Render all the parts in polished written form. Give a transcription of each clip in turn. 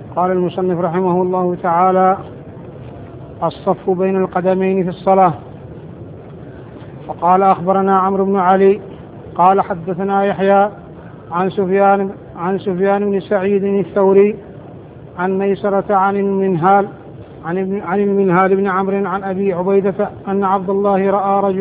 قال المصنف رحمه الله تعالى: الصف بين القدمين في الصلاة. وقال: أخبرنا عمرو بن علي قال: حدثنا يحيى عن سفيان بن سعيد الثوري عن ميسرة عن المنهال بن عمرو عن أبي عبيدة أن عبد الله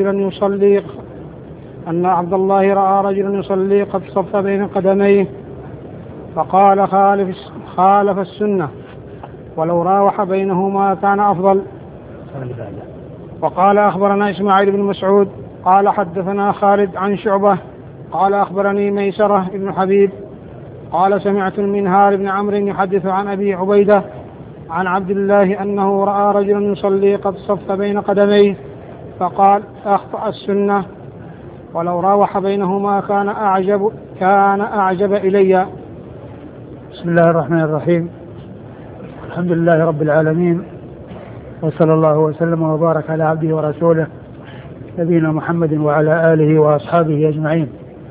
رأى رجلا يصلي قد صف بين قدميه فقال: خالف السنة، ولو راوح بينهما كان أفضل. وقال: أخبرنا إسماعيل بن مسعود قال: حدثنا خالد عن شعبة قال: أخبرني ميسرة بن حبيب قال: سمعت المنهال بن عمرو يحدث عن أبي عبيدة عن عبد الله أنه رأى رجلا يصلي قد صف بين قدميه فقال: أخطأ السنة، ولو راوح بينهما كان أعجب إلي. بسم الله الرحمن الرحيم. الحمد لله رب العالمين، وصلى الله وسلم وبارك على عبده ورسوله نبينا محمد وعلى آله وأصحابه أجمعين.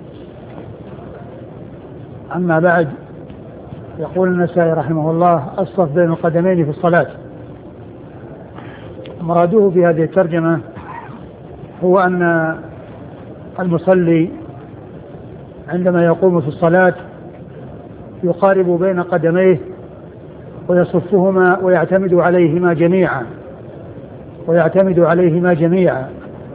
أما بعد، يقول النسائي رحمه الله: الصف بين القدمين في الصلاة. مراده في هذه الترجمة هو أن المصلي عندما يقوم في الصلاة يقارب بين قدميه ويصفهما ويعتمد عليهما جميعا.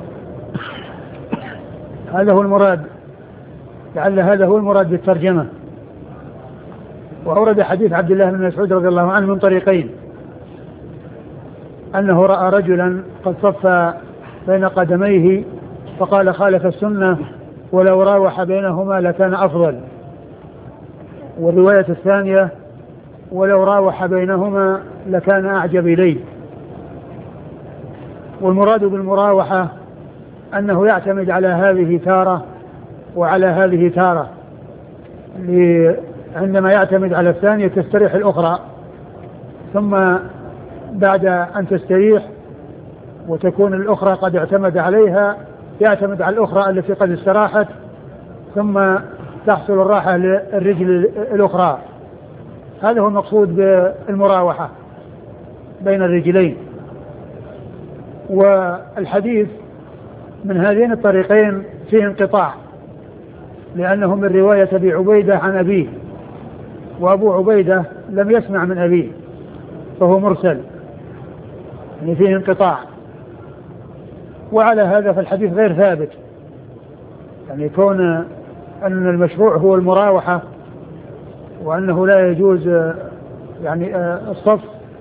هذا هو المراد، لعل هذا هو المراد بالترجمة. وأورد حديث عبد الله بن مسعود رضي الله عنه من طريقين: أنه رأى رجلا قد صف بين قدميه فقال: خالف السنة، ولو راوح بينهما لكان أفضل. والرواية الثانية: ولو راوح بينهما لكان أعجب إليه. والمراد بالمراوحة أنه يعتمد على هذه تارة وعلى هذه تارة، عندما يعتمد على الثانية تستريح الأخرى، ثم بعد أن تستريح وتكون الأخرى قد اعتمد عليها يعتمد على الأخرى التي قد استراحت، ثم تحصل الراحة للرجل الأخرى. هذا هو المقصود بالمراوحة بين الرجلين. والحديث من هذين الطريقين فيه انقطاع، لأنه من رواية أبي عبيدة عن أبيه، وأبو عبيدة لم يسمع من أبيه فهو مرسل، يعني فيه انقطاع. وعلى هذا فالحديث غير ثابت، يعني كون أن المشروع هو المراوحة وأنه لا يجوز يعني الصف،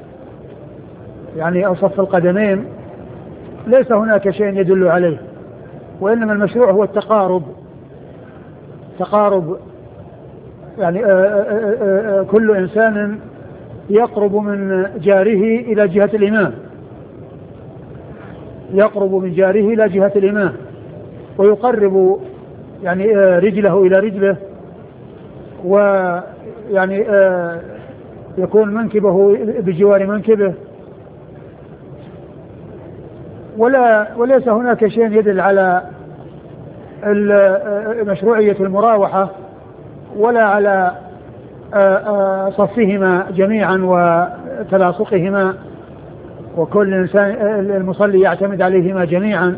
يعني صف القدمين، ليس هناك شيء يدل عليه، وإنما المشروع هو تقارب يعني كل إنسان يقرب من جاره إلى جهة الإمام، ويقرب يعني رجله إلى رجله، ويعني يكون منكبه بجوار منكبه، وليس هناك شيء يدل على مشروعية المراوحة ولا على صفهما جميعا وتلاصقهما، وكل إنسان المصلي يعتمد عليهما جميعا.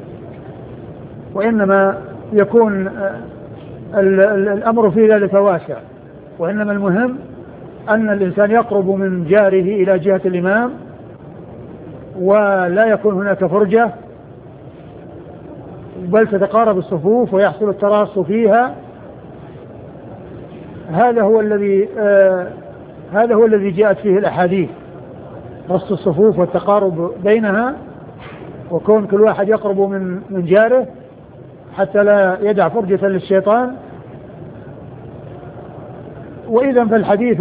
وإنما يكون الأمر في ذلك واسع، وإنما المهم أن الإنسان يقرب من جاره إلى جهة الإمام ولا يكون هناك فرجة، بل تتقارب الصفوف ويحصل التراص فيها. هذا هو الذي جاءت فيه الأحاديث: رص الصفوف والتقارب بينها، وكون كل واحد يقرب من جاره حتى لا يدع فرجة للشيطان. وإذا فالحديث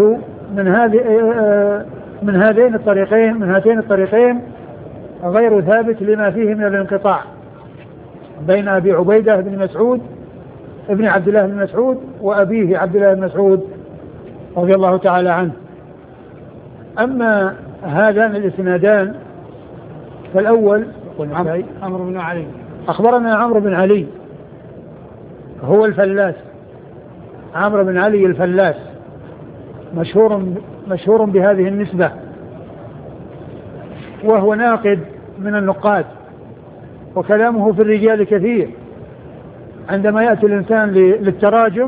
من هاتين الطريقين غير ثابت لما فيه من الانقطاع بين أبي عبيدة بن مسعود ابن عبد الله بن مسعود وأبيه عبد الله بن مسعود رضي الله تعالى عنه. أما هذان الاسنادان فالأول عمرو بن علي، أخبرنا عمرو بن علي هو الفلاس، عمرو بن علي الفلاس، مشهور مشهور بهذه النسبة، وهو ناقد من النقاد، وكلامه في الرجال كثير. عندما يأتي الإنسان للتراجم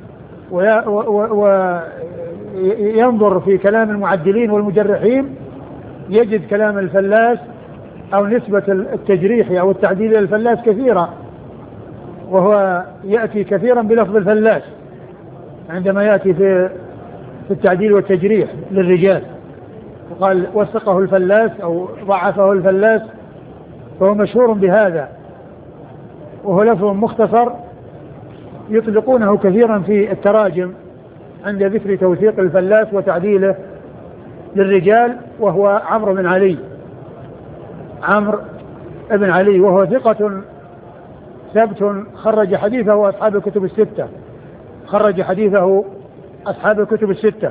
وينظر في كلام المعدلين والمجرحين يجد كلام الفلاس أو نسبة التجريح أو التعديل للفلاس كثيرة، وهو يأتي كثيرا بلفظ الفلاس عندما يأتي في التعديل والتجريح للرجال، وقال وثقه الفلاس أو ضعفه الفلاس، فهو مشهور بهذا، وهو لفظ مختصر يطلقونه كثيرا في التراجم عند ذكر توثيق الفلاس وتعديله للرجال، وهو عمرو بن علي، عمرو بن علي، وهو ثقة ثبت خرج حديثه أصحاب الكتب الستة، خرج حديثه أصحاب الكتب الستة.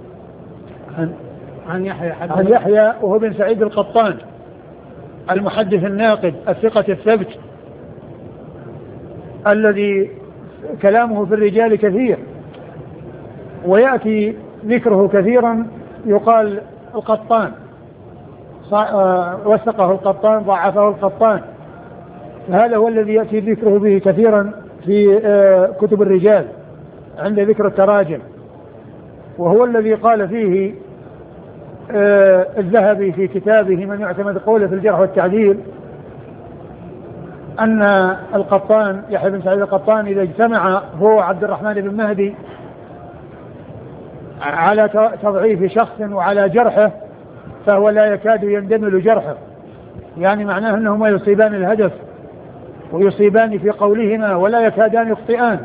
عن يحيى وهو بن سعيد القطان المحدث الناقد الثقة الثبت الذي كلامه في الرجال كثير، ويأتي ذكره كثيرا، يقال القطان وثقه القطان ضعفه القطان، فهذا هو الذي يأتي ذكره به كثيرا في كتب الرجال عند ذكر التراجم، وهو الذي قال فيه الذهبي في كتابه من يعتمد قوله في الجرح والتعديل أن القطان يحيى بن سعيد القطان إذا اجتمع هو عبد الرحمن بن مهدي على تضعيف شخص وعلى جرحه فهو لا يكاد يندمل جرحه، يعني معناه أنهما يصيبان الهدف ويصيبان في قولهما ولا يكادان يخطئان.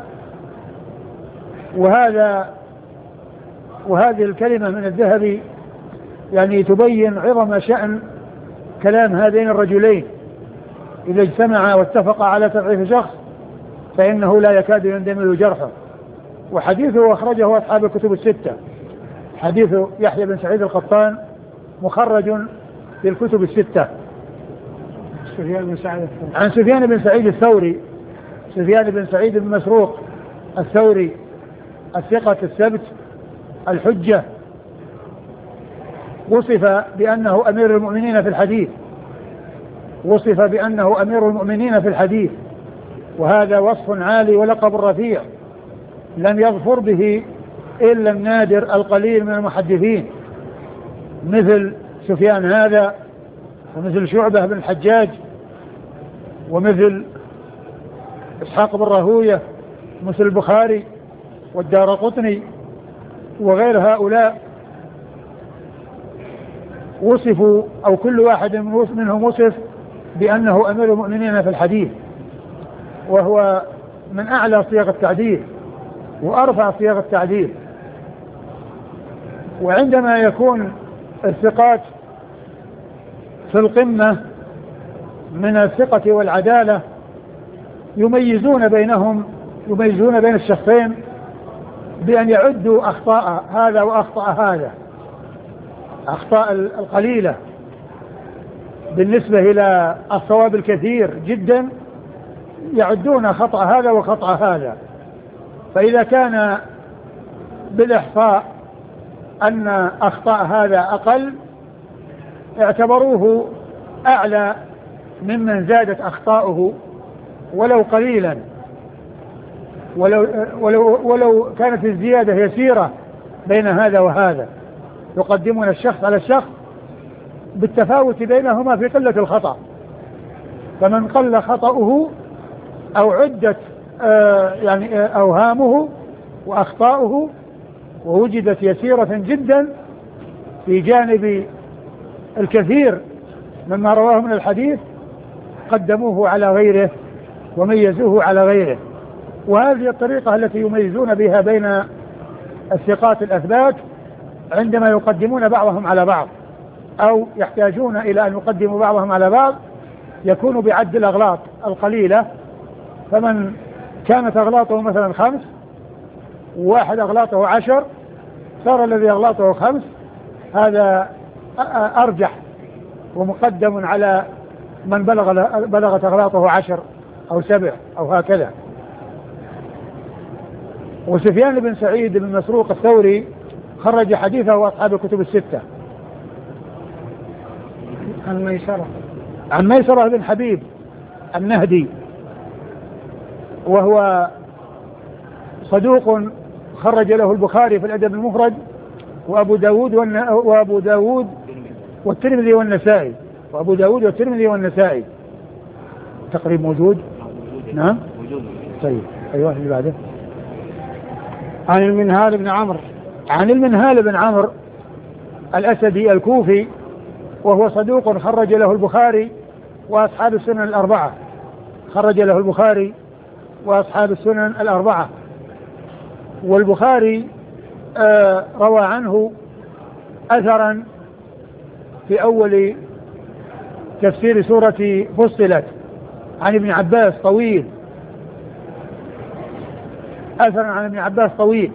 وهذه الكلمة من الذهبي يعني تبين عظم شأن كلام هذين الرجلين، إذا اجتمع واتفق على تضعيف شخص فإنه لا يكاد يندمل جرحه. وحديثه أخرجه أصحاب الكتب الستة، حديث يحيى بن سعيد القطان مخرج في الكتب الستة. عن سفيان بن سعيد الثوري، سفيان بن سعيد بن مسروق الثوري الثقة الثبت الحجة، وصف بأنه أمير المؤمنين في الحديث، وصف بأنه أمير المؤمنين في الحديث، وهذا وصف عالي ولقب رفيع لم يظفر به إلا النادر القليل من المحدثين، مثل سفيان هذا، ومثل شعبة بن الحجاج، ومثل إسحاق بن راهوية، مثل البخاري والدارقطني وغير هؤلاء، وصفوا أو كل واحد منهم وصف بأنه أمير المؤمنين في الحديث، وهو من أعلى صيغ التعديل وأرفع صيغ التعديل. وعندما يكون الثقات في القمة من الثقة والعدالة يميزون بين الشخصين بأن يعدوا أخطاء هذا وأخطاء هذا، أخطاء القليلة بالنسبة إلى الصواب الكثير جدا يعدون خطأ هذا وخطأ هذا، فإذا كان بالإحصاء أن أخطاء هذا أقل اعتبروه أعلى ممن زادت أخطاؤه ولو قليلا، ولو كانت الزيادة يسيرة بين هذا وهذا، يقدمون الشخص على الشخص بالتفاوت بينهما في قلة الخطأ، فمن قل خطأه أو عدت يعني أوهامه وأخطاؤه ووجدت يسيرة جدا في جانب الكثير مما رواه من الحديث قدموه على غيره وميزوه على غيره. وهذه الطريقة التي يميزون بها بين الثقات الأثبات عندما يقدمون بعضهم على بعض أو يحتاجون إلى أن يقدموا بعضهم على بعض يكون بعد الأغلاط القليلة، فمن كانت أغلاطه مثلا 5 وواحد أغلاطه 10 صار الذي أغلاطه 5 هذا أرجح ومقدم على من بلغت أغلاطه 10 أو 7 أو هكذا. وسفيان بن سعيد بن مسروق الثوري خرج حديثه أصحاب الكتب الستة. عن ميسرة بن حبيب النهدي، وهو صدوق خرج له البخاري في الأدب المفرد وأبو داود والترمذي والنسائي. وأبو داود والترمذي والنسائي تقريب موجود. نعم طيب أيوه اللي بعده. عن المنهال بن عمرو. عن المنهال بن عمرو الأسدي الكوفي، وهو صدوق خرج له البخاري وأصحاب السنن الأربعة. خرج له البخاري وأصحاب السنن الأربعة. والبخاري روى عنه أثرا في أول تفسير سورة فصلت عن ابن عباس طويل، أثرا عن ابن عباس طويل.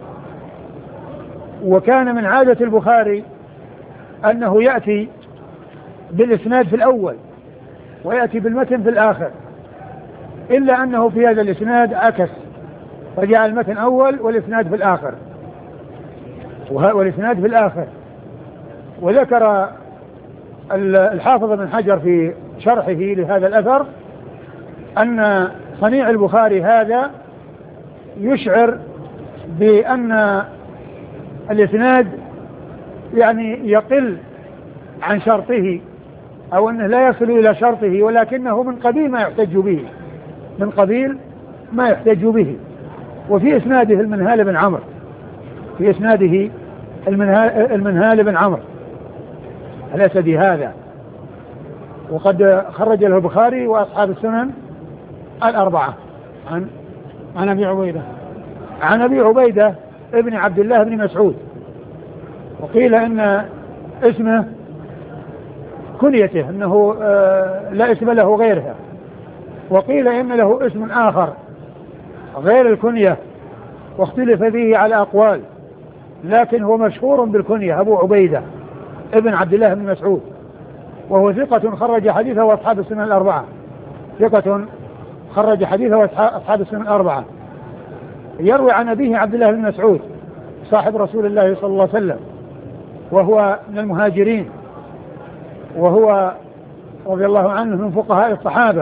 وكان من عادة البخاري أنه يأتي بالإسناد في الأول ويأتي بالمتن في الآخر، إلا أنه في هذا الإسناد عكس، فجعل المتن أول والإسناد في الآخر والإسناد في الآخر. وذكر الحافظ بن حجر في شرحه لهذا الأثر أن صنيع البخاري هذا يشعر بأن الإسناد يعني يقل عن شرطه، أو أنه لا يصل إلى شرطه، ولكنه من قبيل ما يحتج به، من قبيل ما يحتج به. وفي إسناده المنهال بن عمرو، في إسناده المنهال بن عمرو الأسدي هذا، وقد خرج له البخاري وأصحاب السنن الأربعة. عن أبي عبيدة. عن أبي عبيدة ابن عبد الله بن مسعود، وقيل إن اسمه كنيته أنه لا اسم له غيرها، وقيل إن له اسم آخر غير الكنية، واختلف فيه على أقوال، لكن هو مشهور بالكنية أبو عبيدة ابن عبد الله بن مسعود، وهو ثقة خرج حديثه وأصحاب السنن الأربعة. ثقة خرج حديثه وأصحاب السنن الأربعة. يروي عن أبيه عبد الله بن مسعود صاحب رسول الله صلى الله عليه وسلم، وهو من المهاجرين، وهو رضي الله عنه من فقهاء الصحابة،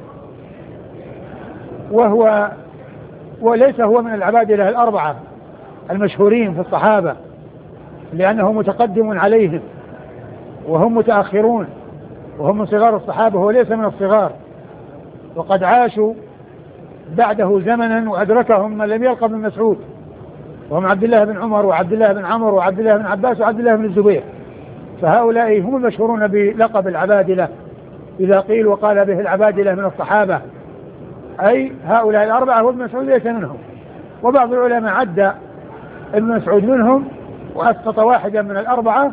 وليس هو من العبادلة الأربعة المشهورين في الصحابة، لأنه متقدم عليهم وهم متأخرون، وهم من صغار الصحابة وهو ليس من الصغار، وقد عاشوا بعده زمنا وأدركهم من لم يلقى ابن مسعود، وهم عبد الله بن عمر وعبد الله بن عمرو وعبد الله بن عباس وعبد الله بن الزبير. فهؤلاء هم المشهورون بلقب العبادلة، إذا قيل وقال به العبادلة من الصحابة، أي هؤلاء الأربعة وابن مسعود ليس منهم. وبعض العلماء عد ابن مسعود منهم وأسقط واحدا من الأربعة،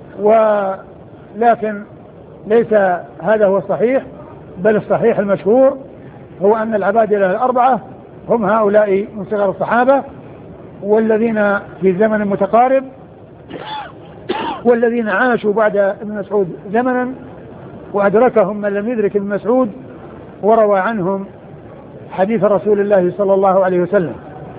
ولكن ليس هذا هو الصحيح، بل الصحيح المشهور هو أن العبادلة الأربعة هم هؤلاء من صغار الصحابة، والذين في زمن متقارب، والذين عاشوا بعد ابن مسعود زمنا وأدركهم من لم يدرك ابن مسعود وروى عنهم حديث رسول الله صلى الله عليه وسلم.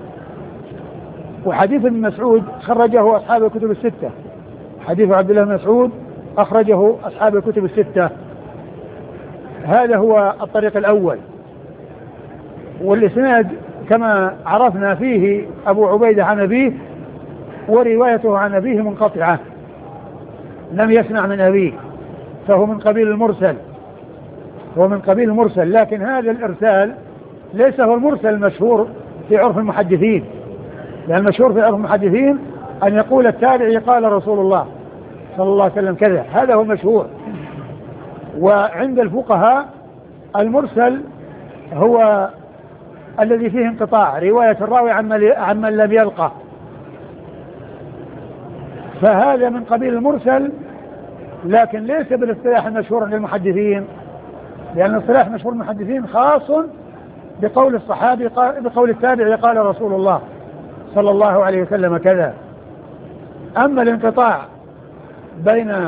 وحديث ابن مسعود خرجه أصحاب الكتب الستة. حديث عبد الله بن مسعود أخرجه أصحاب الكتب الستة. هذا هو الطريق الأول. والإسناد كما عرفنا فيه أبو عبيدة عن أبيه، وروايته عن أبيه منقطعة، لم يسمع من أبيه، فهو من قبيل المرسل، هو من قبيل المرسل. لكن هذا الإرسال ليس هو المرسل المشهور في عرف المحدثين، لأن المشهور في عرف المحدثين أن يقول التابعي قال رسول الله صلى الله عليه وسلم كذا، هذا هو المشهور. وعند الفقهاء المرسل هو الذي فيه انقطاع، رواية الراوي عمن لم يلقى، فهذا من قبيل المرسل، لكن ليس بالاصطلاح المشهور عند المحدثين، لأن الاصطلاح المشهور عند المحدثين خاص بقول الصحابي بقول التابعي قال رسول الله صلى الله عليه وسلم كذا. أما الانقطاع بين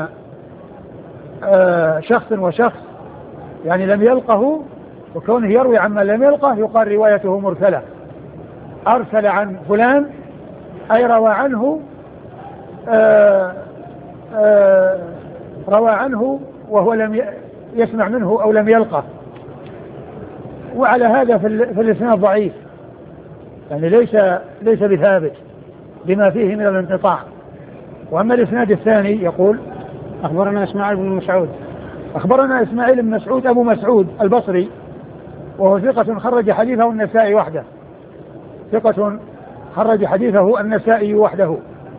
شخص وشخص، يعني لم يلقه وكونه يروي عما لم يلقه، يقال روايته مرسلة. أرسل عن فلان أي روى عنه روى عنه وهو لم يسمع منه أو لم يلقه، وعلى هذا في الإسناد ضعيف، يعني ليس بثابت بما فيه من الانقطاع. وأما الإسناد الثاني يقول أخبرنا إسماعيل بن مسعود. أخبرنا إسماعيل بن مسعود أبو مسعود البصري، وهو ثقة خرج حديثه النسائي وحده، ثقة خرج حديثه النسائي وحده،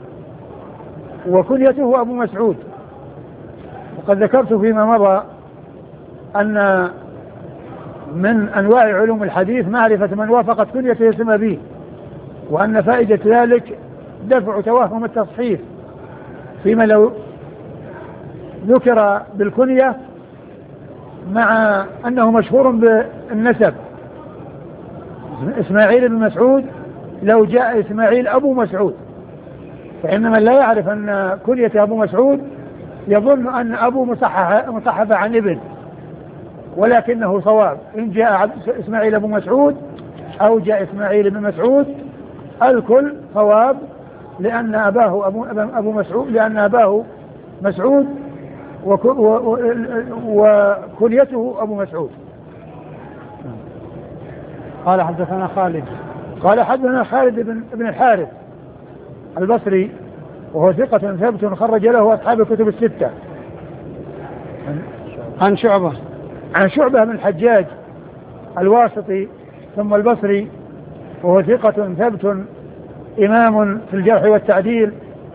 وكنيته أبو مسعود. وقد ذكرت فيما مضى أن من أنواع علوم الحديث معرفة من وافقت كنيته اسم أبيه، وأن فائدة ذلك دفع توهم التصحيف فيما لو ذكر بالكنية مع أنه مشهور بالنسب. إسماعيل بن مسعود لو جاء إسماعيل أبو مسعود، فإن من لا يعرف أن كنية أبو مسعود يظن أن أبو مصحف عن ابن، ولكنه صواب. إن جاء إسماعيل أبو مسعود أو جاء إسماعيل بن مسعود الكل صواب، لأن أباه أبو مسعود، لأن أباه مسعود وكنيته أبو مسعود. قال حدثنا خالد. قال حدثنا خالد بن الحارث البصري، وهو ثقة ثبت خرج له أصحاب الكتب الستة. عن شعبة. عن شعبة بن الحجاج الواسطي ثم البصري، وهو ثقة ثبت إمام في الجرح والتعديل،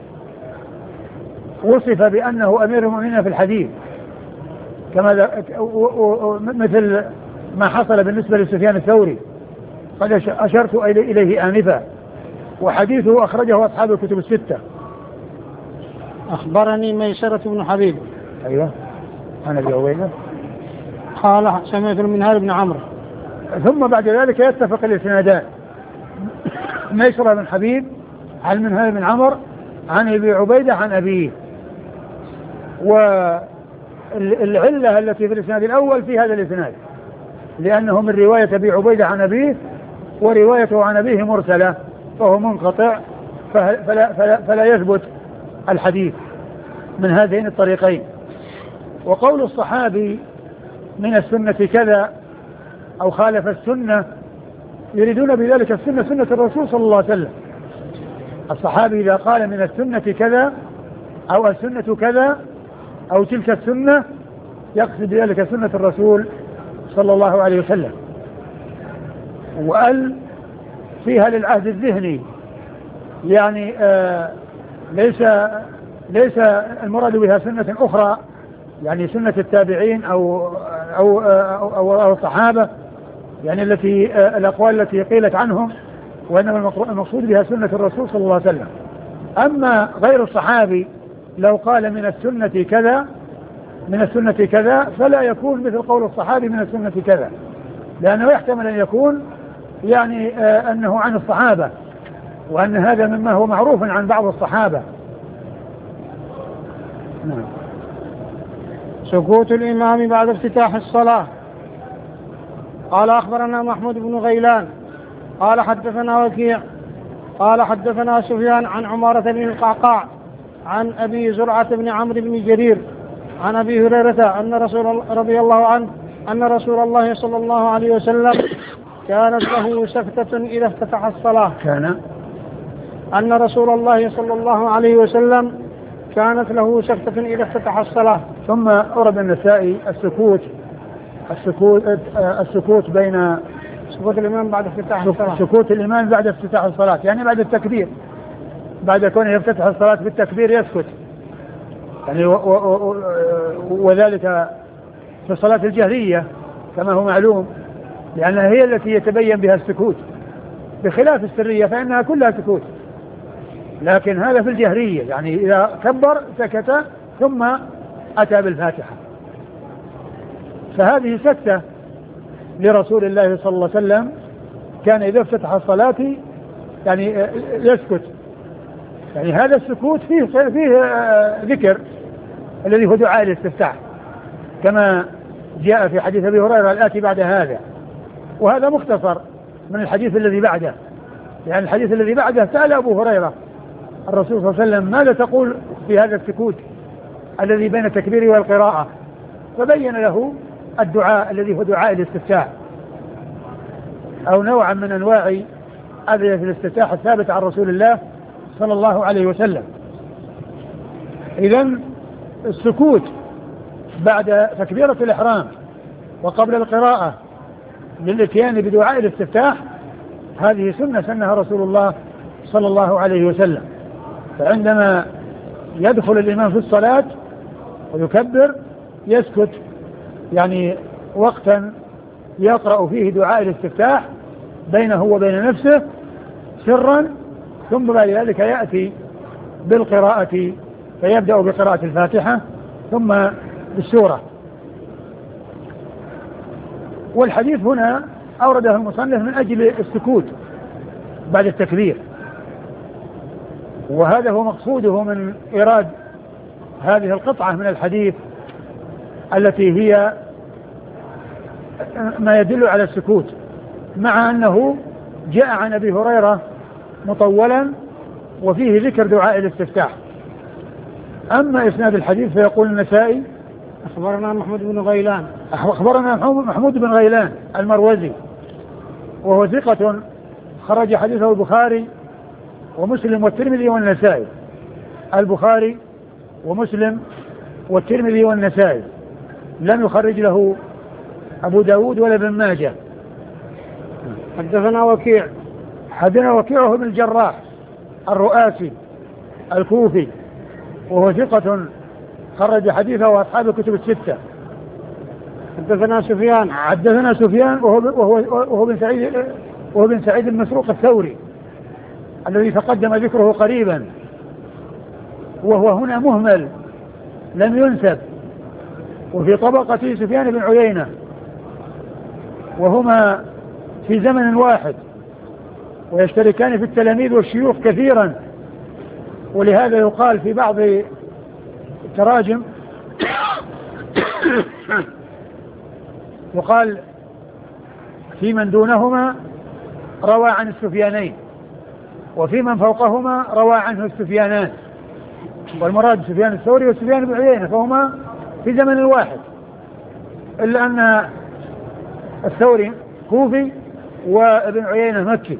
وصف بأنه أمير المؤمنين في الحديث، كما مثل ما حصل بالنسبة لسفيان الثوري قد أشرت إليه آنفا، وحديثه أخرجه أصحاب الكتب الستة. أخبرني ميسرة بن حبيب. أيوة أنا بيوينه. قال سمعت المنهار بن عمرو. ثم بعد ذلك يتفق الإسنادان، ميسرة بن حبيب عن المنهار بن عمرو عن أبي عبيدة عن أبيه. والعلة التي في الإسناد الأول في هذا الإسناد لأنه من رواية أبي عبيدة عن أبيه، وروايته عن أبيه مرسلة، فهو منقطع، فلا يثبت الحديث من هذين الطريقين. وقول الصحابي من السنة كذا أو خالف السنة يريدون بذلك السنة سنة الرسول صلى الله عليه وسلم. الصحابي إذا قال من السنة كذا أو السنة كذا أو تلك السنة يقصد بذلك سنة الرسول صلى الله عليه وسلم. وقال فيها للعهد الذهني، يعني ليس المراد بها سنة أخرى، يعني سنة التابعين أو الصحابة، يعني الأقوال التي قيلت عنهم، وإنما المقصود بها سنة الرسول صلى الله عليه وسلم. أما غير الصحابي لو قال من السنة كذا فلا يكون مثل قول الصحابي من السنة كذا، لأنه يحتمل أن يكون يعني أنه عن الصحابة، وأن هذا مما هو معروف عن بعض الصحابة. نعم. سكوت الإمام بعد افتتاح الصلاة. قال أخبرنا محمود بن غيلان قال حدثنا وكيع قال حدثنا سفيان عن عمارة بن القعقاع عن أبي زرعة بن عمرو بن جرير عن أبي هريرة رضي الله عنه أن رسول الله صلى الله عليه وسلم كانت له سكتة إذا افتتح الصلاة. أن رسول الله صلى الله عليه وسلم كانت له سكتة إذا افتتح الصلاة. ثم أورد النسائي السكوت بين سكوت الإمام بعد افتتاح الصلاة، سكوت الإمام بعد افتتاح الصلاة، يعني بعد التكبير، بعد كونه يفتتح الصلاة بالتكبير يسكت، يعني وذلك في الصلاة الجهرية كما هو معلوم، لأنها هي التي يتبين بها السكوت، بخلاف السرية فإنها كلها سكوت، لكن هذا في الجهرية، يعني إذا كبر سكت ثم أتى بالفاتحة. فهذه سكتة لرسول الله صلى الله عليه وسلم، كان إذا افتتح الصلاة يعني يسكت، يعني هذا السكوت فيه ذكر الذي هو دعاء الاستفتاح، كما جاء في حديث أبي هريرة الآتي بعد هذا، وهذا مختصر من الحديث الذي بعده، يعني الحديث الذي بعده سأل أبو هريرة الرسول صلى الله عليه وسلم ماذا تقول في هذا السكوت الذي بين التكبير والقراءة، فبين له الدعاء الذي هو دعاء الاستفتاح أو نوعا من أنواع أدعية الاستفتاح الثابت عن رسول الله صلى الله عليه وسلم. إذن السكوت بعد تكبيرة الإحرام وقبل القراءة للإتيان بدعاء الاستفتاح هذه سنة سنها رسول الله صلى الله عليه وسلم. فعندما يدخل الإمام في الصلاة ويكبر يسكت يعني وقتا يقرأ فيه دعاء الاستفتاح بينه وبين نفسه سرا، ثم بعد ذلك يأتي بالقراءة فيبدأ بقراءة الفاتحة ثم بالسورة. والحديث هنا أورده المصنف من أجل السكوت بعد التكبير، وهذا هو مقصوده من إيراد هذه القطعة من الحديث التي هي ما يدل على السكوت، مع أنه جاء عن أبي هريرة مطولا وفيه ذكر دعاء الاستفتاح. أما إسناد الحديث فيقول النسائي أخبرنا محمود بن غيلان محمود بن غيلان المروزي وهو ثقة خرج حديثه البخاري ومسلم والترمذي والنسائي، البخاري ومسلم والترمذي والنسائي، لم يخرج له أبو داود ولا ابن ماجه. حدثنا وكيع وهو بن الجراح الرؤاسي الكوفي وهو ثقة خرج حديثه وأصحاب الكتب الستة. حدثنا سفيان وهو بن سعيد المسروق الثوري الذي تقدم ذكره قريبا، وهو هنا مهمل لم ينسب، وفي طبقة سفيان بن عيينة، وهما في زمن واحد ويشتركان في التلاميذ والشيوخ كثيرا، ولهذا يقال في بعض التراجم يقال في من دونهما روى عن السفيانين، وفي من فوقهما روى عنه السفيانان، والمراد سفيان الثوري وسفيان بن عيينة، فهما في زمن واحد، إلا أن الثوري كوفي وابن عيينة مكي.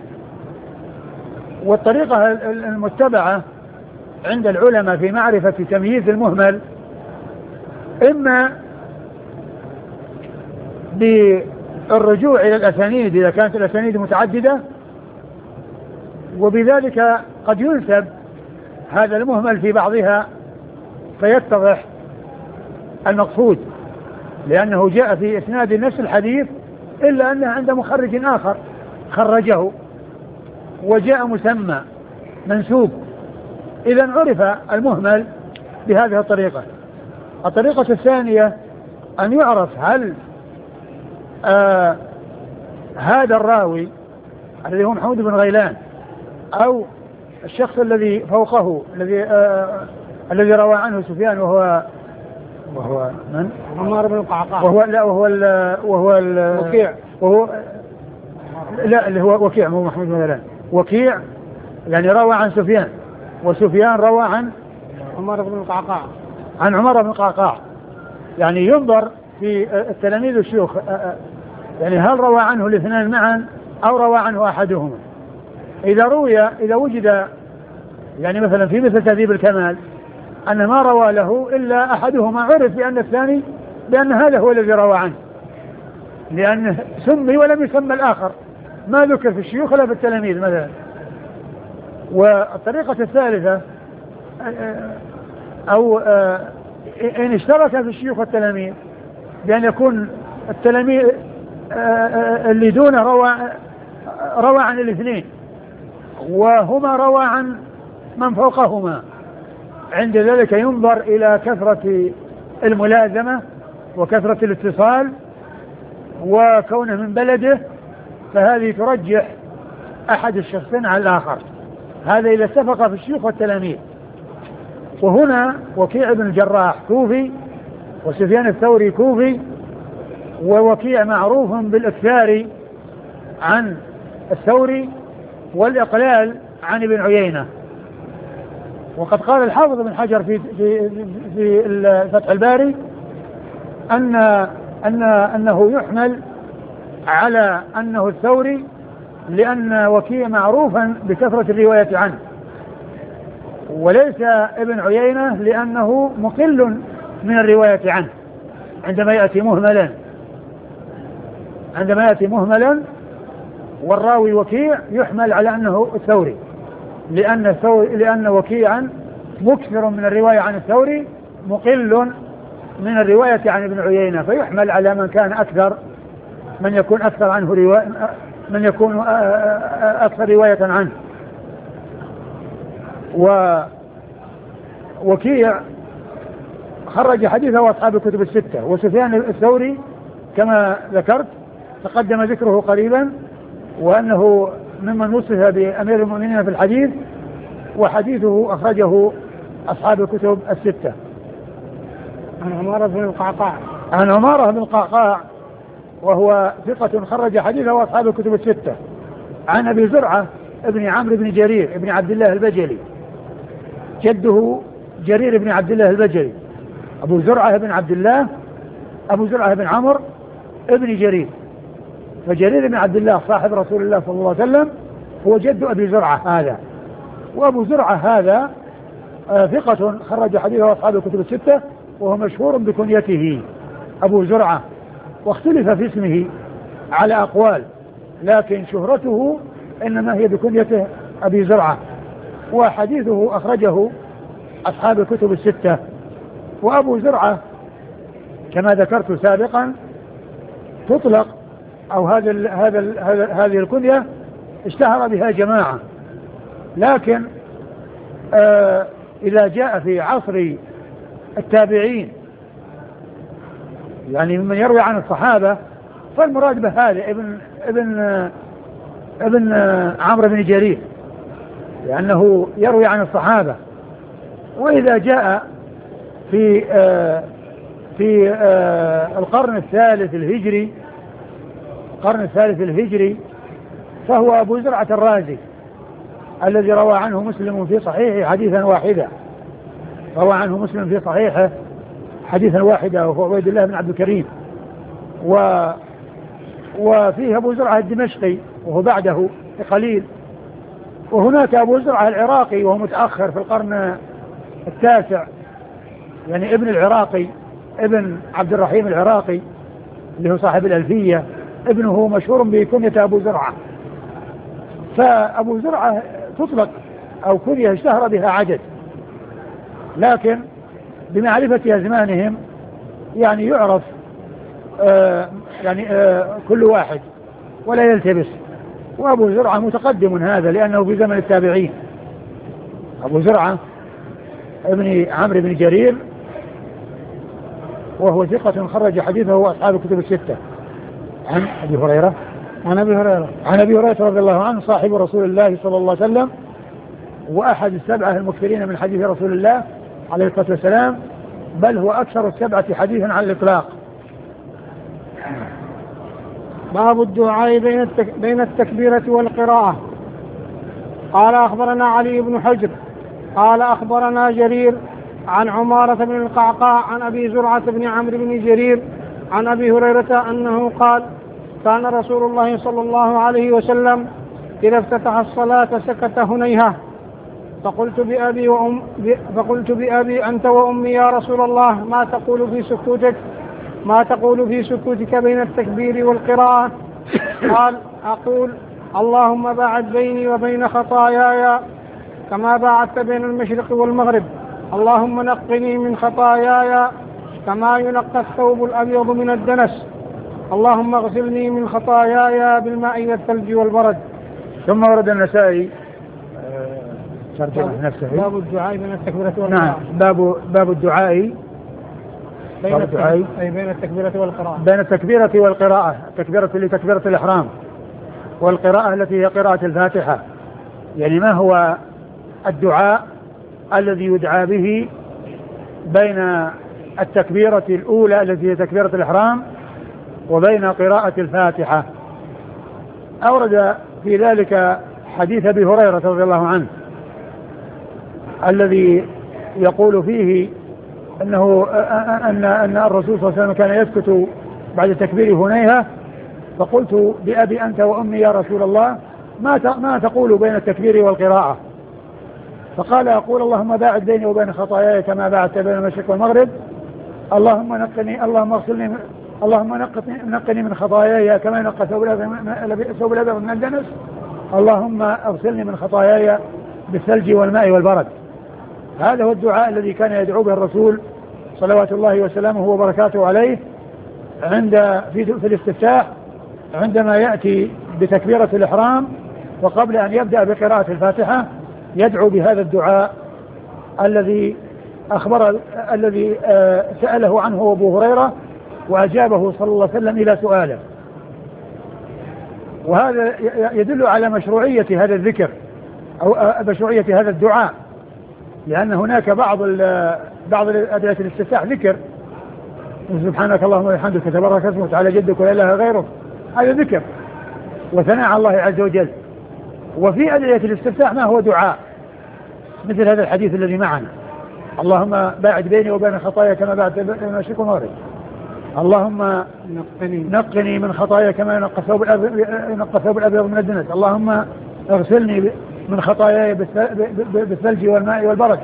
والطريقة المتبعة عند العلماء في معرفة تمييز المهمل إما بالرجوع إلى الأسانيد إذا كانت الأسانيد متعددة، وبذلك قد ينسب هذا المهمل في بعضها فيتضح المقصود، لأنه جاء في إسناد نفس الحديث إلا أنه عند مخرج آخر خرجه وجاء مسمى منسوب، إذا عرف المهمل بهذه الطريقة. الطريقة الثانية أن يعرف هل هذا الراوي الذي هو محمود بن غيلان أو الشخص الذي فوقه الذي روى عنه سفيان وهو من؟ عمار بن القعقاع، وهو وكيع، اللي هو وكيع، مو محمود بن غيلان، وكيع يعني روى عن سفيان، وسفيان روى عن عمر بن القعقاع، عن عمر بن القعقاع. يعني ينظر في التلاميذ الشيوخ يعني هل روى عنه الاثنان معا أو روى عنه أحدهما. إذا وجد يعني مثلا في مثل تهذيب الكمال أن ما روى له إلا أحدهما، عرف بأن الثاني بأن هذا هو الذي روى عنه، لأنه سمي ولم يسمى الآخر، ما ذكر في الشيوخ ولا في التلاميذ مثلا. والطريقة الثالثة أو إن اشترك في الشيوخ والتلاميذ بأن يكون التلاميذ اللي دونه روى عن الاثنين وهما روى عن من فوقهما، عند ذلك ينظر إلى كثرة الملازمة وكثرة الاتصال وكونه من بلده، فهذه ترجح أحد الشخصين على الآخر، هذا إذا اتفق في الشيوخ والتلاميذ. وهنا وكيع بن الجراح كوفي وسفيان الثوري كوفي، ووكيع معروف بالإكثار عن الثوري والإقلال عن ابن عيينة، وقد قال الحافظ بن حجر في فتح الباري أنه يحمل على أنه الثوري، لأن وكيع معروفا بكثرة الرواية عنه، وليس ابن عيينة لأنه مقل من الرواية عنه عندما يأتي مهملا والراوي وكيع يحمل على أنه الثوري، لأن وكيعا مكثر من الرواية عن الثوري مقل من الرواية عن ابن عيينة، فيحمل على من يكون أكثر رواية عنه. ووكيع خرج حديثه أصحاب الكتب الستة، وسفيان الثوري كما ذكرت تقدم ذكره قريبا، وأنه ممن وصف بأمير المؤمنين في الحديث، وحديثه أخرجه أصحاب الكتب الستة. عن عمارة بن القعقاع وهو ثقة خرج حديثه أصحاب الكتب الستة. عن أبي زرعة ابن عمرو بن جرير ابن عبد الله البجلي، جده جرير بن عبد الله البجلي، أبو زرعة بن عبد الله، أبو زرعة بن عمرو ابن جرير، فجرير بن عبد الله صاحب رسول الله صلى الله عليه وسلم هو جد أبي زرعة هذا. وأبو زرعة هذا ثقة خرج حديثه أصحاب الكتب الستة، وهو مشهور بكنيته أبو زرعة، واختلف في اسمه على أقوال، لكن شهرته إنما هي بكنيته أبي زرعة، وحديثه أخرجه أصحاب الكتب الستة. وأبو زرعة كما ذكرت سابقا تطلق أو هذه الكنية اشتهر بها جماعة، لكن إذا جاء في عصر التابعين يعني ممن يروي عن الصحابة فالمراد به هذا ابن عمرو بن جرير، لأنه يروي عن الصحابة. وإذا جاء في القرن الثالث الهجري فهو أبو زرعة الرازي الذي روى عنه مسلم في صحيحه حديثا واحدا، وهو عبيد الله بن عبد الكريم. وفيه أبو زرعة الدمشقي وهو بعده بقليل، وهناك أبو زرعة العراقي وهو متأخر في القرن التاسع، يعني ابن العراقي ابن عبد الرحيم العراقي اللي هو صاحب الألفية، ابنه مشهور بكنية أبو زرعة. فأبو زرعة تطلق أو كنية اشتهر بها عدد، لكن بمعرفة أزمانهم يعني يعرف كل واحد ولا يلتبس. وأبو زرعة متقدم هذا لأنه في زمن التابعين، أبو زرعة ابن عمرو بن جرير، وهو ثقة خرج حديثه أصحاب الكتب الستة. عن أبي هريرة رضي الله عنه صاحب رسول الله صلى الله عليه وسلم، وأحد السبعة المكثرين من حديث رسول الله عليه الصلاة والسلام، بل هو أكثر السبعة حديثا على الإطلاق. باب الدعاء بين التكبيرة والقراءة. قال أخبرنا علي بن حجر قال أخبرنا جرير عن عمارة بن القعقاع عن أبي زرعة بن عمرو بن جرير عن أبي هريرة أنه قال: كان رسول الله صلى الله عليه وسلم إذا افتتح الصلاة سكت هنيهة، فقلت بأبي أنت وأمي يا رسول الله، ما تقول في سكوتك بين التكبير والقراءة؟ قال: أقول: اللهم باعد بيني وبين خطاياي كما باعدت بين المشرق والمغرب، اللهم نقني من خطاياي كما ينقى الثوب الأبيض من الدنس، اللهم اغسلني من خطاياي بالماء والثلج والبرد. ثم ورد النسائي نفسه باب الدعاء بين التكبيرة والقراءة. نعم، باب الدعاء بين التكبيرة والقراءة. بين التكبيرة والقراءة، التكبيرة لتكبيرة الإحرام، والقراءة التي هي قراءة الفاتحة. يعني ما هو الدعاء الذي يدعى به بين التكبيرة الأولى التي هي تكبيرة الإحرام وبين قراءة الفاتحة؟ أورد في ذلك حديث أبي هريرة رضي الله عنه الذي يقول فيه أنه أن الرسول صلى الله عليه وسلم كان يسكت بعد تكبير هنيهة، فقلت بأبي أنت وأمي يا رسول الله ما تقول بين التكبير والقراءة؟ فقال أقول اللهم باعد بيني وبين خطاياي كما باعدت بين المشرق والمغرب، اللهم نقني، اللهم اغسلني، اللهم نقني من خطاياي كما ينقى ثوب الأبيض من الدنس، اللهم اغسلني من خطاياي بالثلج والماء والبرد. هذا هو الدعاء الذي كان يدعو به الرسول صلوات الله وسلامه وبركاته عليه في الاستفتاح عندما يأتي بتكبيرة الإحرام، وقبل أن يبدأ بقراءة الفاتحة يدعو بهذا الدعاء الذي سأله عنه أبو هريرة وأجابه صلى الله عليه وسلم إلى سؤاله. وهذا يدل على مشروعية هذا الذكر أو مشروعية هذا الدعاء، لأن هناك بعض أدعية الاستفتاح ذكر، سبحانك اللهم وبحمدك تبارك اسمك وتعالى جدك ولا إله غيرك، هذا ذكر وثناء على الله عز وجل. وفي أدعية الاستفتاح ما هو دعاء، مثل هذا الحديث الذي معنا، اللهم باعد بيني وبين خطايا كما باعدت بين المشرق والمغرب، اللهم نقني من خطايا كما ينقى الثوب الأبيض من الدنس، اللهم اغسلني من خطاياي بالثلج والماء والبرد.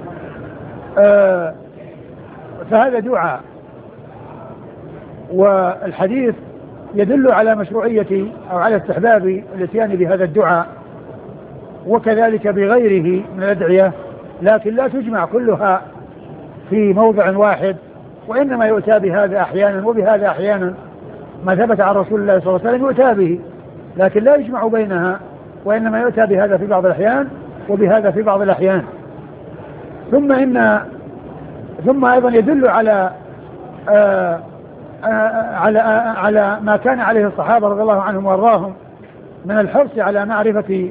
فهذا دعاء، والحديث يدل على مشروعية أو على استحباب الاتيان بهذا الدعاء، وكذلك بغيره من الأدعية، لكن لا تجمع كلها في موضع واحد، وإنما يؤتى بهذا أحيانا وبهذا أحيانا، ما ثبت عن رسول الله صلى الله عليه وسلم يؤتى به، لكن لا يجمع بينها، وإنما يؤتى بهذا في بعض الأحيان وبهذا في بعض الأحيان. ثم أيضا يدل على ما كان عليه الصحابة رضي الله عنهم وارضاهم من الحرص على معرفة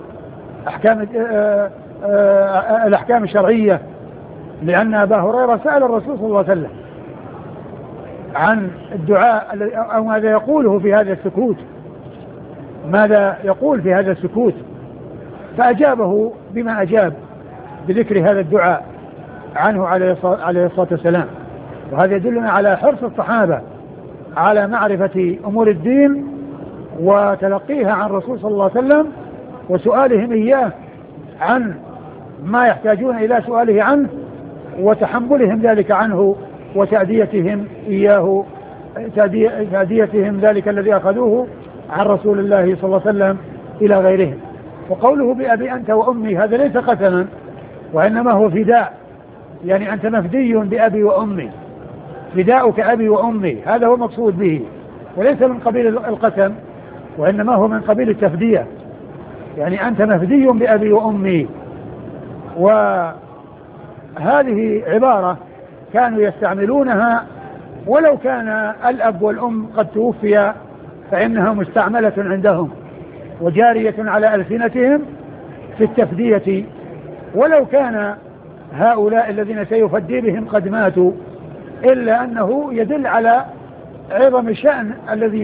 الأحكام الشرعية، لأن أبا هريرة سأل الرسول صلى الله عليه وسلم عن الدعاء أو ماذا يقوله في هذا السكوت، ماذا يقول في هذا السكوت، فأجابه بما أجاب بذكر هذا الدعاء عنه عليه الصلاة والسلام. وهذا يدلنا على حرص الصحابة على معرفة أمور الدين وتلقيها عن الرسول صلى الله عليه وسلم، وسؤالهم إياه عن ما يحتاجون إلى سؤاله عنه، وتحملهم ذلك عنه، وتأديتهم إياه، تأديتهم ذلك الذي أخذوه عن رسول الله صلى الله عليه وسلم إلى غيرهم. وقوله بأبي أنت وأمي هذا ليس قسما، وإنما هو فداء، يعني أنت مفدي بأبي وأمي، فداؤك أبي وأمي، هذا هو المقصود به، وليس من قبيل القسم، وإنما هو من قبيل التفدية، يعني أنت مفدي بأبي وأمي. وهذه عبارة كانوا يستعملونها ولو كان الأب والأم قد توفيا، فإنها مستعملة عندهم وجارية على ألسنتهم في التفدية، ولو كان هؤلاء الذين سيفدي بهم قد ماتوا، إلا أنه يدل على عظم الشأن الذي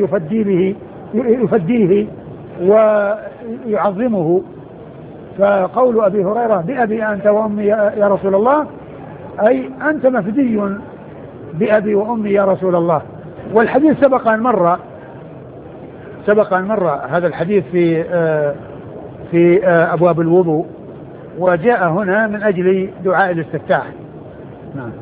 يفديه ويعظمه. فقول أبي هريرة بأبي أنت وأمي يا رسول الله، أي أنت مفدي بأبي وأمي يا رسول الله. والحديث سبق أن مر هذا الحديث في أبواب الوضوء، وجاء هنا من أجل دعاء الاستفتاح. نعم.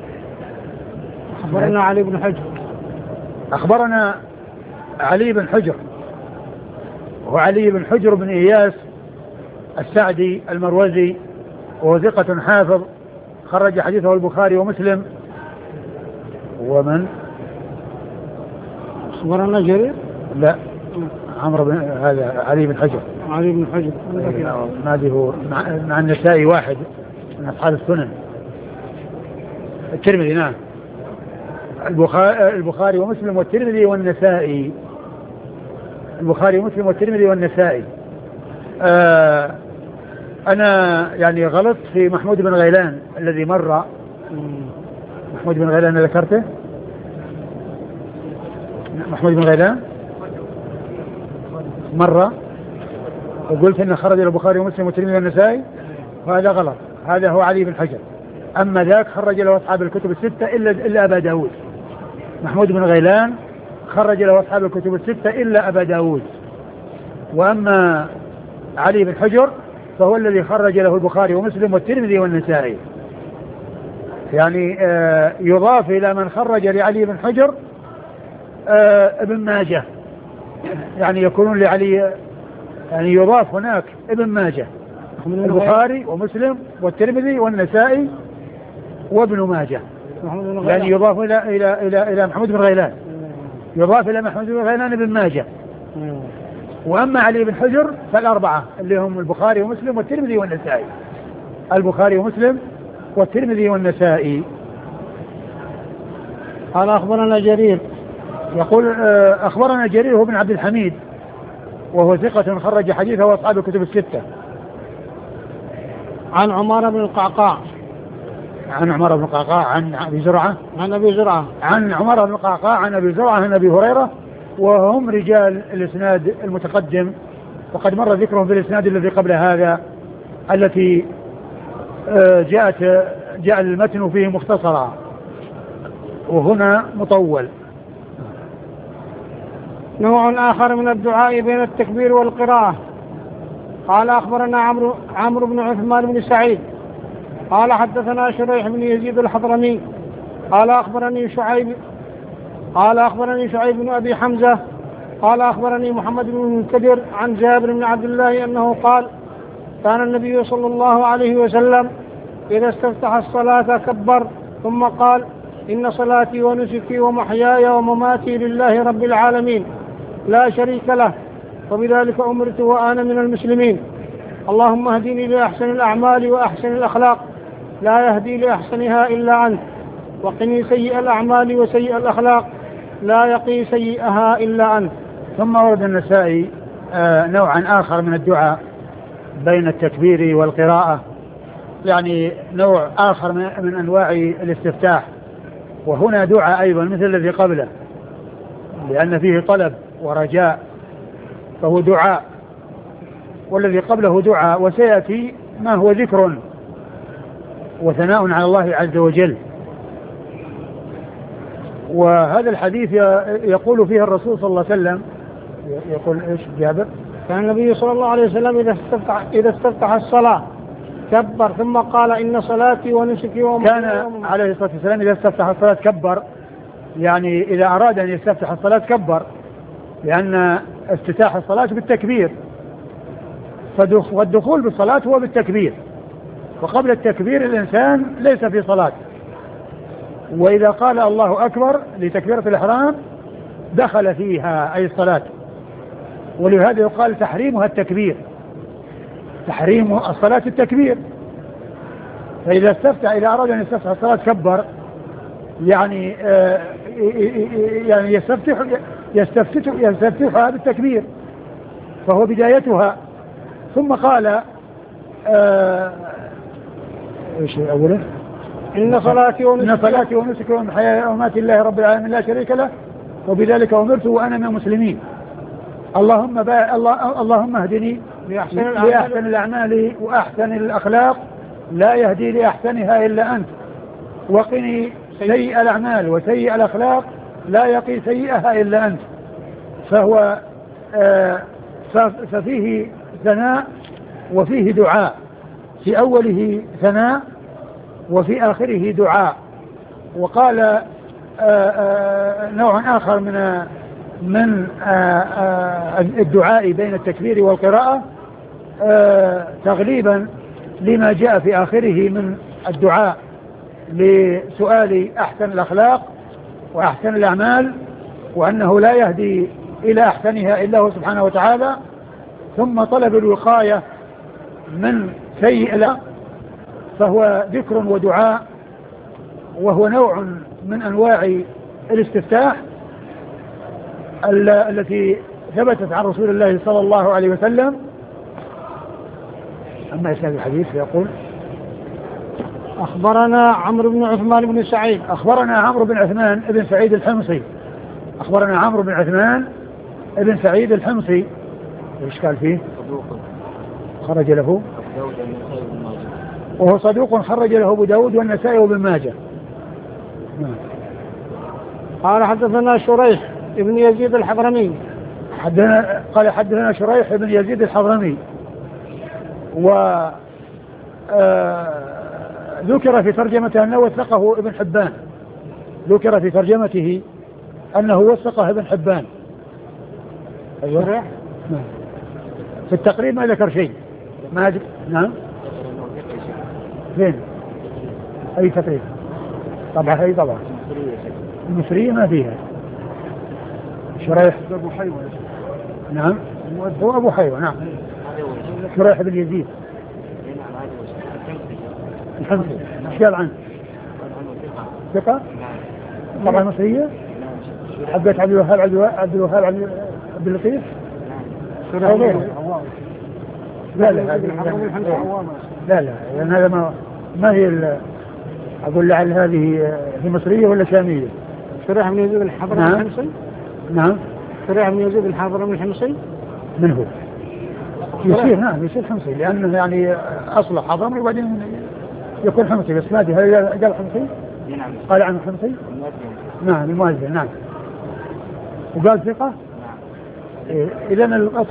أخبرنا علي بن حجر، أخبرنا علي بن حجر، وهو علي بن حجر بن إياس السعدي المروزي، وهو ثقة حافظ، خرج حديثه البخاري ومسلم. ومن أخبرنا جرير؟ لا، عمرو بن هذا علي بن حجر. علي بن حجر هذه هو مع النسائي واحد من أصحاب السنن. الترمذي، نعم، البخاري ومسلم والترمذي والنسائي، البخاري ومسلم والترمذي والنسائي. أنا يعني غلطت في محمود بن غيلان الذي مر. محمود بن غيلان ذكرته، محمود بن غيلان مرة، وقلت إنه خرج البخاري ومسلم والترمذي والنسائي، وهذا غلط، هذا هو علي بن حجر. أما ذاك خرج له أصحاب الكتب الستة إلا أبا داود. محمود بن غيلان خرج له أصحاب الكتب الستة إلا أبا داود. وأما علي بن حجر فهو الذي خرج له البخاري ومسلم والترمذي والنسائي. يعني يضاف إلى من خرج لعلي بن حجر ابن ماجه، يعني يكونون لعلي، يعني يضاف هناك ابن ماجه، البخاري ومسلم والترمذي والنسائي وابن ماجه، يعني يضاف إلى محمود بن غيلان، يضاف إلى محمود بن غيلان ابن ماجه. وأما علي بن حجر فالأربعة اللي هم البخاري ومسلم والترمذي والنسائي، البخاري ومسلم والترمذي والنسائي. قال أخبرنا جرير، يقول أخبرنا جرير هو بن عبد الحميد وهو ثقة خرج حديثه وأصحاب الكتب الستة. عن عمر بن القعقاع، عن عمر بن القعقاع عن أبي زرعة، عن أبي زرعة، عن عمر بن القعقاع عن أبي زرعة عن أبي هريرة، وهم رجال الإسناد المتقدم، وقد مر ذكرهم في الإسناد الذي قبل هذا التي جاء المتن فيه مختصرا وهنا مطول. نوع آخر من الدعاء بين التكبير والقراءة. قال أخبرنا عمرو بن عثمان بن سعيد قال حدثنا شريح بن يزيد الحضرمي قال أخبرني شعيب بن أبي حمزة قال أخبرني محمد بن المنكدر عن جابر بن عبد الله أنه قال كان النبي صلى الله عليه وسلم إذا استفتح الصلاة كبر ثم قال إن صلاتي ونسكي ومحياي ومماتي لله رب العالمين لا شريك له وبذلك أمرت وأنا من المسلمين اللهم اهدني لأحسن الأعمال وأحسن الأخلاق لا يهدي لأحسنها إلا أنت وقني سيء الأعمال وسيء الأخلاق لا يقي سيئها إلا أنت. ثم ورد النسائي نوعا آخر من الدعاء بين التكبير والقراءة، يعني نوع آخر من أنواع الاستفتاح، وهنا دعاء أيضا مثل الذي قبله لأن فيه طلب ورجاء فهو دعاء، والذي قبله دعاء، وسيأتي ما هو ذكر وثناء على الله عز وجل. وهذا الحديث يقول فيه الرسول صلى الله عليه وسلم، يقول إيش جابر؟ كان النبي صلى الله عليه وسلم إذا استفتح الصلاة كبر ثم قال إن صلاتي ونسكي ومحياي. كان عليه الصلاة والسلام إذا استفتح الصلاة كبر، يعني إذا أراد أن يستفتح الصلاة كبر، لأن افتتاح الصلاة بالتكبير، والدخول بالصلاة هو بالتكبير، وقبل التكبير الإنسان ليس في صلاة. وإذا قال الله أكبر لتكبيرة الإحرام دخل فيها أي الصلاة، ولهذا يقال تحريمها التكبير، تحريم الصلاة التكبير. فإذا إذا أراد أن يستفتح الصلاة كبر، يعني يستفتحها بالتكبير فهو بدايتها. ثم قال ايش اوله؟ إن صلاتي ونسكي ومحياي ومماتي لله رب العالمين لا شريك له وبذلك أمرت وأنا من المسلمين اللهم اهدني لأحسن الأعمال وأحسن الأخلاق لا يهدي لأحسنها إلا أنت وقني سيء الأعمال وسيء الأخلاق لا يقي سيئها إلا أنت. فهو ففيه ثناء وفيه دعاء، في أوله ثناء وفي آخره دعاء. وقال نوع آخر من الدعاء بين التكبير والقراءة تغليبا لما جاء في آخره من الدعاء لسؤال أحسن الأخلاق وأحسن الأعمال، وأنه لا يهدي إلى أحسنها إلا هو سبحانه وتعالى، ثم طلب الوقاية من سيء، فهو ذكر ودعاء، وهو نوع من أنواع الاستفتاح التي ثبتت عن رسول الله صلى الله عليه وسلم. أما إسناد الحديث يقول أخبرنا عمرو بن عثمان بن سعيد، أخبرنا عمرو بن عثمان بن سعيد الحمصي، أخبرنا عمرو بن عثمان بن سعيد الحمصي. إيش قال فيه؟ خرج له وهو صدوق خرج له أبو داود والنسائي وابن ماجه. قال حدثنا شريح ابن يزيد الحضرمي قال حدثنا شريح ابن يزيد الحضرمي ذكر في ترجمته أنه وثقه ابن حبان، ذكر في ترجمته أنه وثقه ابن حبان. أيوة. في التقريب ما ذكر شيء. ما ذكر. نعم. فين؟ أي تقريب؟ طبعا أي طبعا. المصرية ما فيها. شريح أبو حيوة. نعم. هو أبو حيوة. نعم. شريح بن يزيد الحمصي. ايش قال عنه؟ ثقة؟ طبعا مصرية؟ حبيت عبد الوهاب عبد اللطيف؟ لا لأن هذا ما هي أقول لعل هذه هي مصرية ولا شامية؟ شريح بن يزيد الحضرمي الحمصي؟ نعم. شريح بن يزيد الحضرمي الحمصي؟ من هو؟ يصير نعم يصير حمصي لأنه يعني أصله حضرمي وبعدين يكون حمصي. بس ما أدري هل قال حمصي؟ نعم. قال عنه حمصي؟ نعم المؤذن. نعم. وقال ثقة؟ نعم. إذن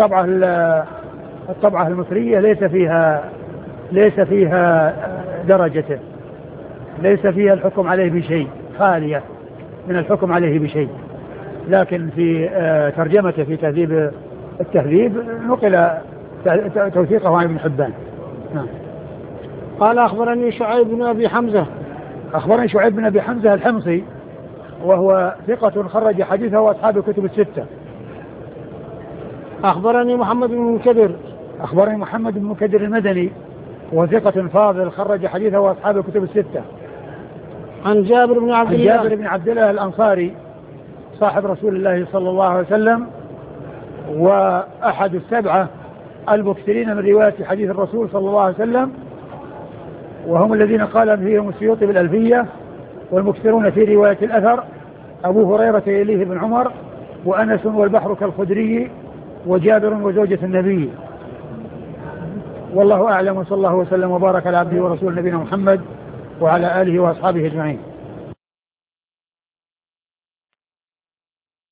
الطبعة المصرية ليس فيها درجته، ليس فيها الحكم عليه بشيء، خالية من الحكم عليه بشيء. لكن في ترجمته في تهذيب التهذيب نقل توثيقه عن ابن حبان. نعم. قال أخبرني شعيب بن أبي حمزة. أخبرني شعيب بن أبي حمزة الحمصي وهو ثقة خرج حديثه وأصحاب الكتب الستة. أخبرني محمد بن منكدر. أخبرني محمد بن منكدر المدني وثقة فاضل خرج حديثه وأصحاب الكتب الستة. عن جابر بن عبد الله. عن جابر بن عبد الله الأنصاري صاحب رسول الله صلى الله عليه وسلم وأحد السبعة المكثرين من رواية حديث الرسول صلى الله عليه وسلم، وهم الذين قال فيهم السيوطي بالألفية، والمكثرون في رواية الأثر أبو هريرة إليه بن عمر وأنس والبحر كالخدري وجابر وزوجة النبي. والله أعلم، وصلى الله وسلم وبارك على عبده ورسول نبينا محمد وعلى آله وأصحابه أجمعين.